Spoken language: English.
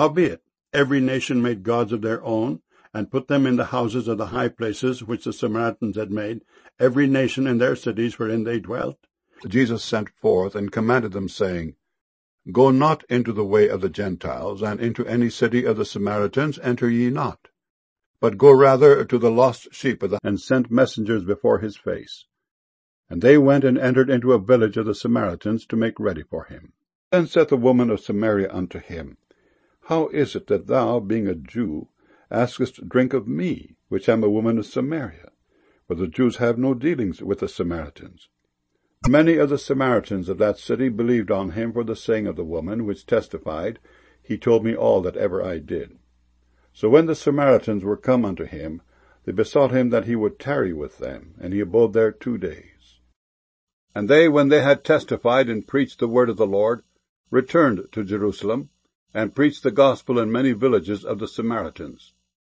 Howbeit, every nation made gods of their own, and put them in the houses of the high places which the Samaritans had made, every nation in their cities wherein they dwelt. Jesus sent forth and commanded them, saying, Go not into the way of the Gentiles, and into any city of the Samaritans enter ye not, but go rather to the lost sheep and sent messengers before his face. And they went and entered into a village of the Samaritans to make ready for him. Then saith the woman of Samaria unto him, How is it that thou, being a Jew, askest drink of me, which am a woman of Samaria? For the Jews have no dealings with the Samaritans. Many of the Samaritans of that city believed on him for the saying of the woman, which testified, He told me all that ever I did. So when the Samaritans were come unto him, they besought him that he would tarry with them, and he abode there 2 days. And they, when they had testified and preached the word of the Lord, returned to Jerusalem, and preached the gospel in many villages of the Samaritans.